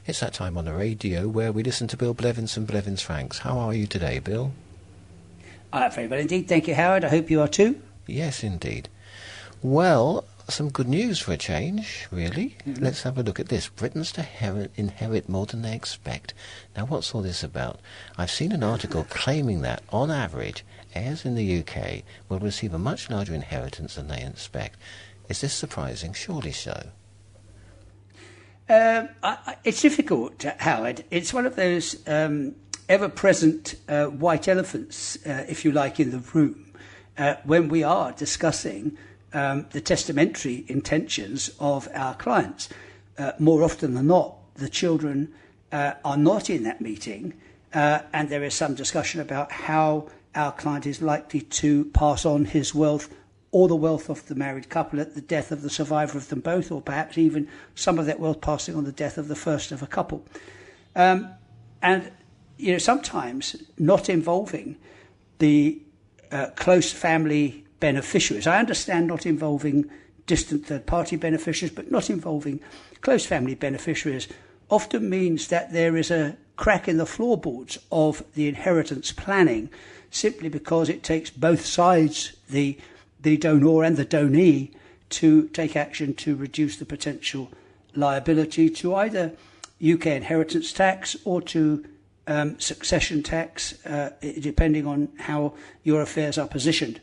It's that time on the radio where we listen to Bill Blevins and Blevins Franks. How are you today, Bill? Very well indeed. Thank you, Howard. I hope you are too. Yes, indeed. Well, some good news for a change, really. Mm-hmm. Let's have a look at this. Britons to inherit more than they expect. Now, what's all this about? I've seen an article claiming that, on average, heirs in the UK will receive a much larger inheritance than they expect. Is this surprising? Surely so. It's difficult, Howard. It's one of those ever-present white elephants, if you like, in the room when we are discussing the testamentary intentions of our clients. More often than not, the children are not in that meeting, and there is some discussion about how our client is likely to pass on his wealth or the wealth of the married couple at the death of the survivor of them both, or perhaps even some of that wealth passing on the death of the first of a couple. And, sometimes not involving the close family beneficiaries. I understand not involving distant third-party beneficiaries, but not involving close family beneficiaries often means that there is a crack in the floorboards of the inheritance planning, simply because it takes both sides, the donor and the donee, to take action to reduce the potential liability to either UK inheritance tax or to succession tax, depending on how your affairs are positioned.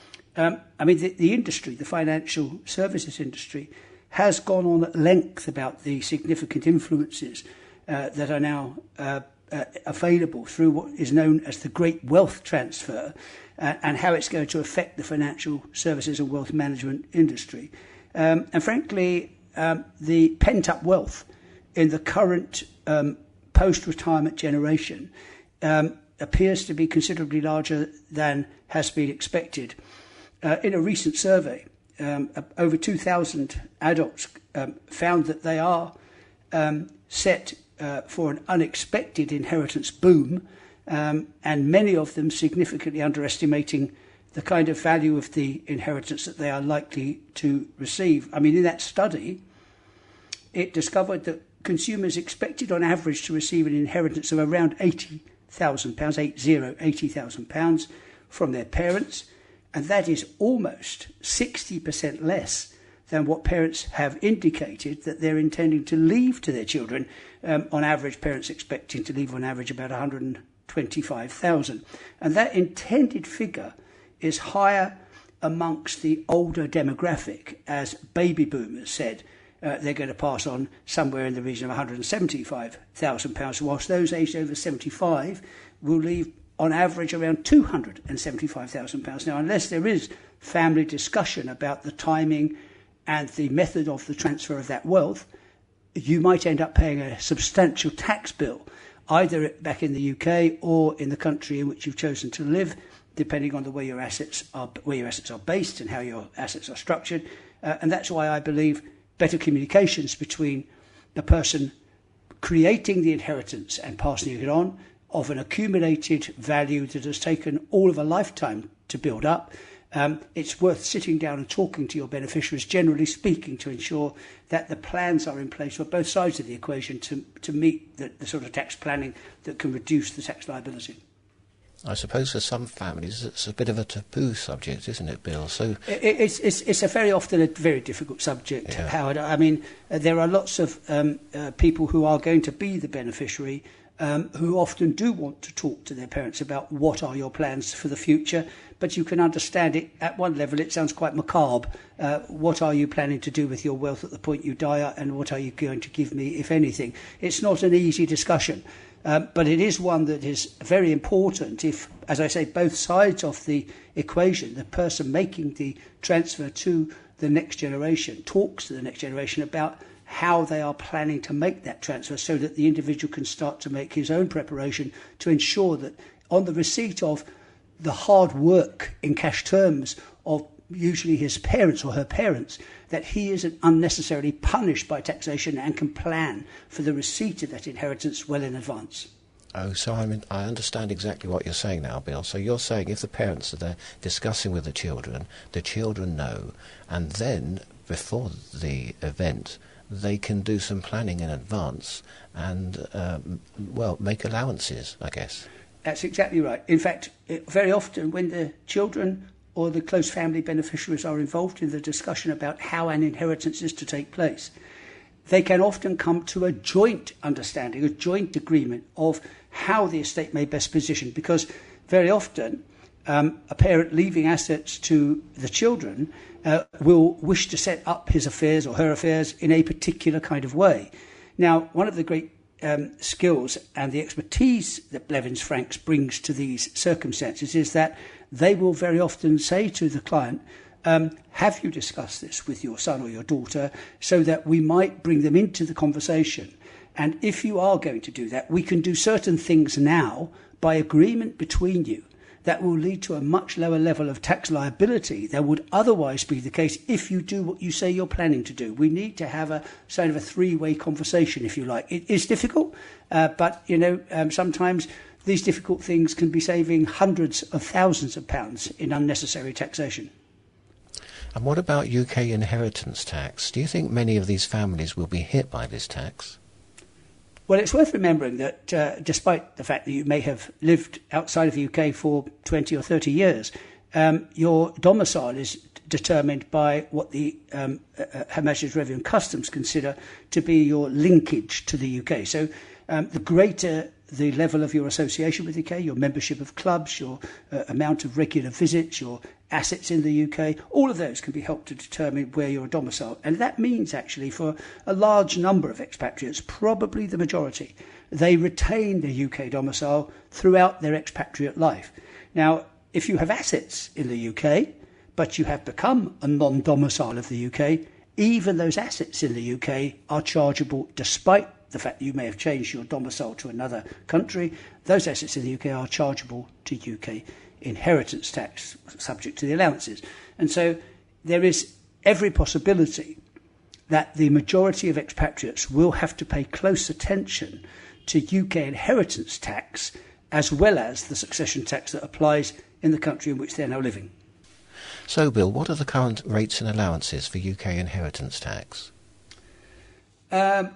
The industry, the financial services industry, has gone on at length about the significant influences that are now available through what is known as the Great Wealth Transfer, and how it's going to affect the financial services and wealth management industry. And frankly, the pent-up wealth in the current post-retirement generation appears to be considerably larger than has been expected. In a recent survey, over 2,000 adults found that they are set for an unexpected inheritance boom, and many of them significantly underestimating the kind of value of the inheritance that they are likely to receive. In that study, it discovered that consumers expected on average to receive an inheritance of around £80,000, £80,000 from their parents, and that is almost 60% less than what parents have indicated that they're intending to leave to their children. On average, parents expecting to leave on average about £125,000. And that intended figure is higher amongst the older demographic, as baby boomers said they're going to pass on somewhere in the region of £175,000, whilst those aged over 75 will leave on average around £275,000. Now, unless there is family discussion about the timing and the method of the transfer of that wealth, you might end up paying a substantial tax bill, either back in the UK or in the country in which you've chosen to live, depending on the way your assets are based and how your assets are structured. And that's why I believe better communications between the person creating the inheritance and passing it on, of an accumulated value that has taken all of a lifetime to build up. It's worth sitting down and talking to your beneficiaries, generally speaking, to ensure that the plans are in place for both sides of the equation to meet the sort of tax planning that can reduce the tax liability. I suppose for some families it's a bit of a taboo subject, isn't it, Bill? So it's a very often a very difficult subject, yeah. Howard. There are lots of people who are going to be the beneficiary who often do want to talk to their parents about what are your plans for the future, but you can understand it at one level. It sounds quite macabre. What are you planning to do with your wealth at the point you die, and what are you going to give me, if anything? It's not an easy discussion. But it is one that is very important if, as I say, both sides of the equation, the person making the transfer to the next generation, talks to the next generation about how they are planning to make that transfer, so that the individual can start to make his own preparation to ensure that on the receipt of the hard work in cash terms of usually his parents or her parents, that he isn't unnecessarily punished by taxation and can plan for the receipt of that inheritance well in advance. Oh, so I understand exactly what you're saying now, Bill. So you're saying if the parents are there discussing with the children know, and then before the event, they can do some planning in advance and, make allowances, I guess. That's exactly right. In fact, very often when the children or the close family beneficiaries are involved in the discussion about how an inheritance is to take place, they can often come to a joint understanding, a joint agreement of how the estate may best position, because very often a parent leaving assets to the children will wish to set up his affairs or her affairs in a particular kind of way. Now, one of the great skills and the expertise that Blevins Franks brings to these circumstances is that they will very often say to the client, have you discussed this with your son or your daughter, so that we might bring them into the conversation? And if you are going to do that, we can do certain things now by agreement between you that will lead to a much lower level of tax liability than would otherwise be the case if you do what you say you're planning to do. We need to have a sort of a three-way conversation, if you like. It is difficult, but sometimes these difficult things can be saving hundreds of thousands of pounds in unnecessary taxation. And what about UK inheritance tax? Do you think many of these families will be hit by this tax? Well, it's worth remembering that despite the fact that you may have lived outside of the UK for 20 or 30 years, your domicile is determined by what the Her Majesty's Revenue and Customs consider to be your linkage to the UK. So the greater the level of your association with the UK, your membership of clubs, your amount of regular visits, your assets in the UK, all of those can be helped to determine where you're domiciled. And that means actually for a large number of expatriates, probably the majority, they retain the UK domicile throughout their expatriate life. Now, if you have assets in the UK, but you have become a non-domicile of the UK, even those assets in the UK are chargeable despite the fact that you may have changed your domicile to another country. Those assets in the UK are chargeable to UK inheritance tax, subject to the allowances. And so there is every possibility that the majority of expatriates will have to pay close attention to UK inheritance tax as well as the succession tax that applies in the country in which they're now living. So, Bill, what are the current rates and allowances for UK inheritance tax? The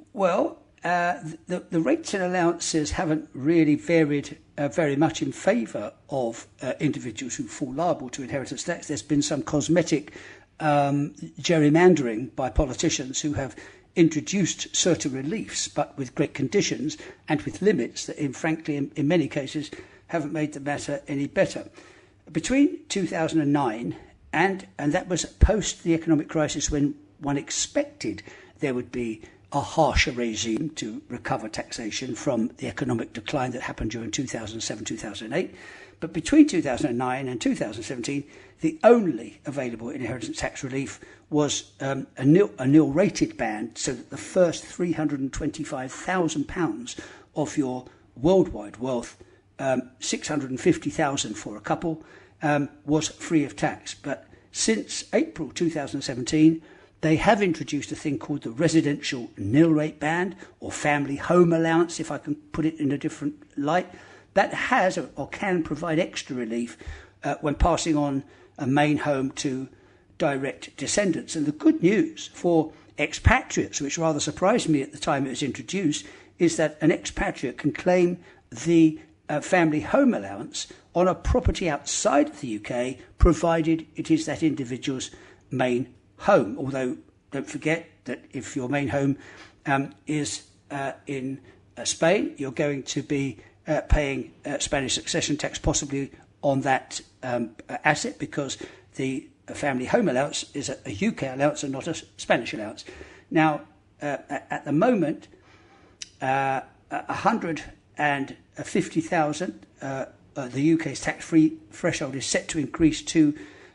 rates and allowances haven't really varied very much in favour of individuals who fall liable to inheritance tax. There's been some cosmetic gerrymandering by politicians who have introduced certain reliefs, but with great conditions and with limits that, frankly, in many cases, haven't made the matter any better. Between 2009 and that was post the economic crisis, when one expected there would be a harsher regime to recover taxation from the economic decline that happened during 2007-2008. But between 2009 and 2017, the only available inheritance tax relief was a nil rated band, so that the first £325,000 of your worldwide wealth, 650,000 for a couple, was free of tax. But since April 2017, they have introduced a thing called the residential nil rate band, or family home allowance, if I can put it in a different light, that has or can provide extra relief when passing on a main home to direct descendants. And the good news for expatriates, which rather surprised me at the time it was introduced, is that an expatriate can claim the family home allowance on a property outside of the UK, provided it is that individual's main home. Although, don't forget that if your main home is in Spain, you're going to be paying Spanish succession tax possibly on that asset, because the family home allowance is a UK allowance and not a Spanish allowance. Now, at the moment, 150,000, the UK's tax-free threshold is set to increase to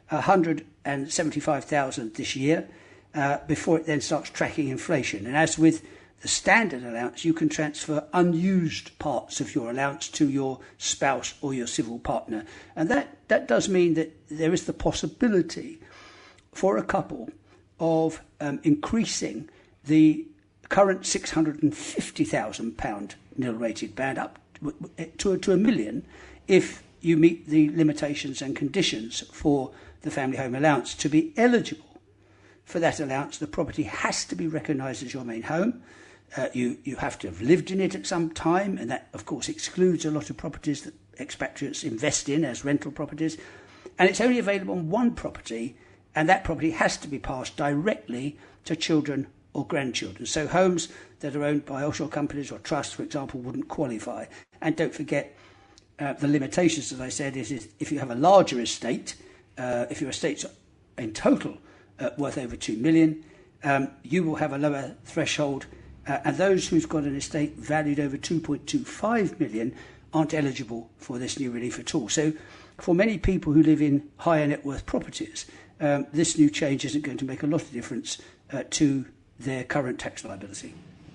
175,000 this year, before it then starts tracking inflation. And as with the standard allowance, you can transfer unused parts of your allowance to your spouse or your civil partner. And that does mean that there is the possibility for a couple of increasing the current £650,000 nil-rated band up to £1 million if you meet the limitations and conditions for the family home allowance to be eligible for that allowance, the property has to be recognised as your main home. You have to have lived in it at some time, and that, of course, excludes a lot of properties that expatriates invest in as rental properties. And it's only available on one property, and that property has to be passed directly to children or grandchildren. So homes that are owned by offshore companies or trusts, for example, wouldn't qualify. And don't forget the limitations, as I said, is if you have a larger estate, if your estate's in total worth over 2 million, you will have a lower threshold, and those who've got an estate valued over 2.25 million aren't eligible for this new relief at all. So for many people who live in higher net worth properties, this new change isn't going to make a lot of difference to their current tax liability.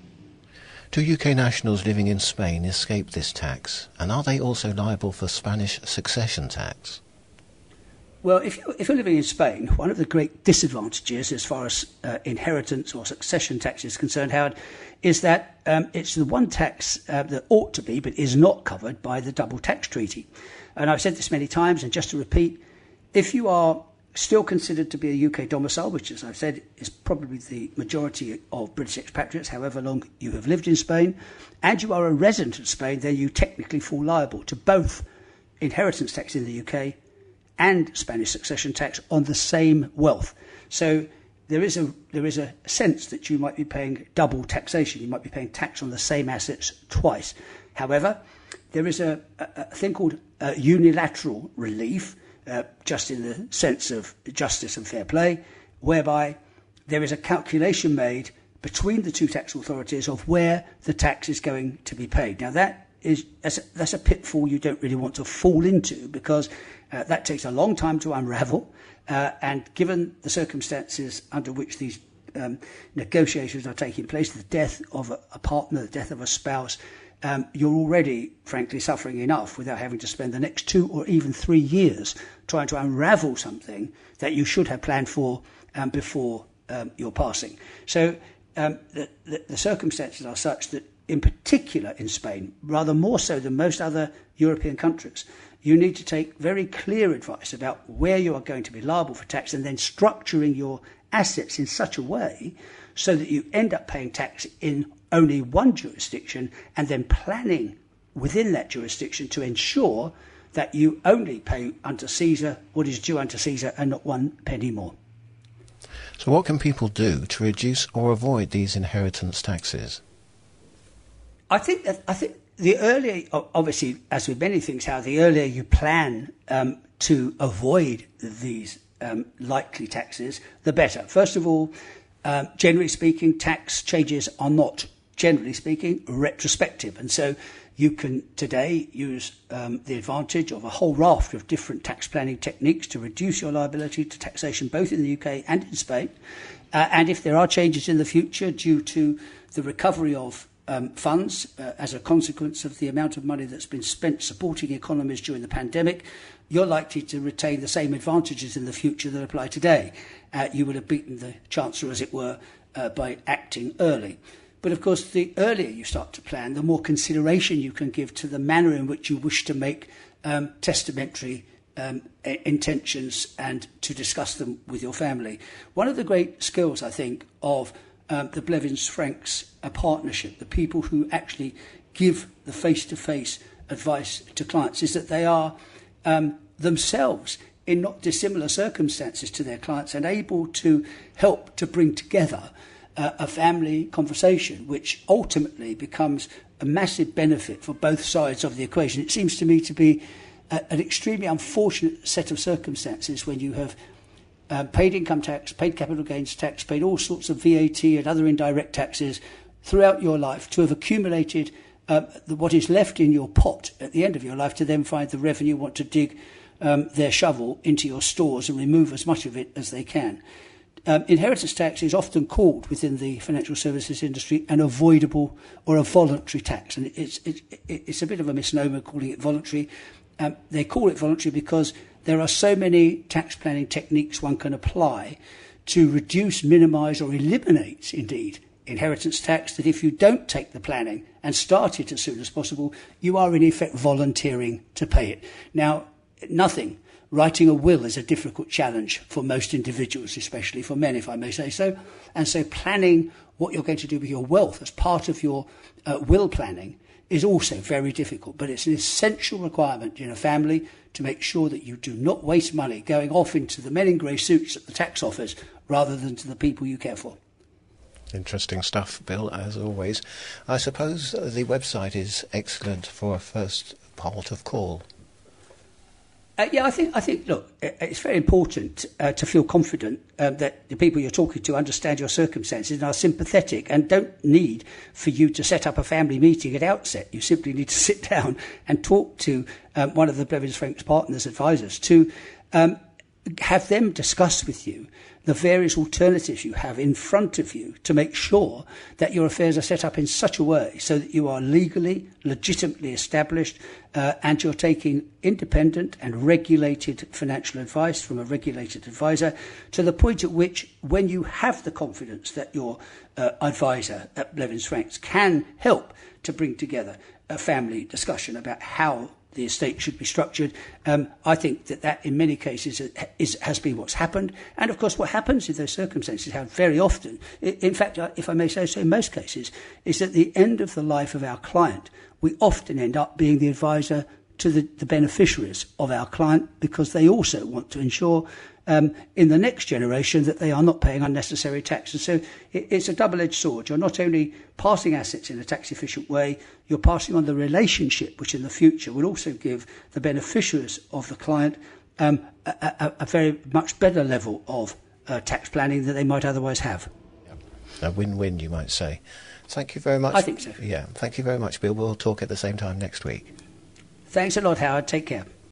Do UK nationals living in Spain escape this tax, and are they also liable for Spanish succession tax? Well, if you're living in Spain, one of the great disadvantages as far as inheritance or succession tax is concerned, Howard, is that it's the one tax that ought to be but is not covered by the double tax treaty. And I've said this many times, and just to repeat, if you are still considered to be a UK domicile, which, as I've said, is probably the majority of British expatriates, however long you have lived in Spain, and you are a resident of Spain, then you technically fall liable to both inheritance tax in the UK and Spanish succession tax on the same wealth. So there is a sense that you might be paying double taxation. You might be paying tax on the same assets twice. However, there is a thing called unilateral relief, just in the sense of justice and fair play, whereby there is a calculation made between the two tax authorities of where the tax is going to be paid. Now that's a pitfall you don't really want to fall into, because that takes a long time to unravel, and given the circumstances under which these negotiations are taking place, the death of a partner, the death of a spouse, you're already, frankly, suffering enough without having to spend the next 2 or even 3 years trying to unravel something that you should have planned for before your passing. So the circumstances are such that, in particular in Spain, rather more so than most other European countries, you need to take very clear advice about where you are going to be liable for tax, and then structuring your assets in such a way so that you end up paying tax in only one jurisdiction, and then planning within that jurisdiction to ensure that you only pay unto Caesar what is due unto Caesar and not 1 penny more. So what can people do to reduce or avoid these inheritance taxes? I think the earlier, obviously, as with many things, how the earlier you plan to avoid these likely taxes, the better. First of all, generally speaking, tax changes are not, generally speaking, retrospective. And so you can today use the advantage of a whole raft of different tax planning techniques to reduce your liability to taxation, both in the UK and in Spain. And if there are changes in the future due to the recovery of funds as a consequence of the amount of money that's been spent supporting economies during the pandemic, you're likely to retain the same advantages in the future that apply today. You would have beaten the Chancellor, as it were, by acting early. But of course, the earlier you start to plan, the more consideration you can give to the manner in which you wish to make testamentary intentions and to discuss them with your family. One of the great skills, I think, of the Blevins-Franks partnership, the people who actually give the face-to-face advice to clients, is that they are themselves in not dissimilar circumstances to their clients and able to help to bring together a family conversation, which ultimately becomes a massive benefit for both sides of the equation. It seems to me to be an extremely unfortunate set of circumstances when you have paid income tax, paid capital gains tax, paid all sorts of VAT and other indirect taxes throughout your life, to have accumulated what is left in your pot at the end of your life, to then find the revenue want to dig their shovel into your stores and remove as much of it as they can. Inheritance tax is often called within the financial services industry an avoidable or a voluntary tax, and it's a bit of a misnomer calling it voluntary. They call it voluntary because there are so many tax planning techniques one can apply to reduce, minimise or eliminate, indeed, inheritance tax, that if you don't take the planning and start it as soon as possible, you are in effect volunteering to pay it. Now, nothing writing a will is a difficult challenge for most individuals, especially for men, if I may say so. And so planning what you're going to do with your wealth as part of your will planning is also very difficult. But it's an essential requirement in a family to make sure that you do not waste money going off into the men in grey suits at the tax office rather than to the people you care for. Interesting stuff, Bill, as always. I suppose the website is excellent for a first port of call. Yeah, I think. Look, it's very important to feel confident that the people you're talking to understand your circumstances and are sympathetic, and don't need for you to set up a family meeting at outset. You simply need to sit down and talk to one of the Blevins Franks Partners advisors to have them discuss with you the various alternatives you have in front of you to make sure that your affairs are set up in such a way so that you are legally, legitimately established and you're taking independent and regulated financial advice from a regulated advisor, to the point at which, when you have the confidence that your advisor at Blevins Franks can help to bring together a family discussion about how the estate should be structured, I think that in many cases has been what's happened. And of course what happens in those circumstances very often, in fact, if I may say so, in most cases, is at the end of the life of our client, we often end up being the advisor to the beneficiaries of our client, because they also want to ensure in the next generation that they are not paying unnecessary tax. And so it's a double-edged sword. You're not only passing assets in a tax-efficient way, you're passing on the relationship, which in the future will also give the beneficiaries of the client a very much better level of tax planning than they might otherwise have. A win-win, you might say. Thank you very much. I think so. Yeah, thank you very much, Bill. We'll talk at the same time next week. Thanks a lot, Howard. Take care.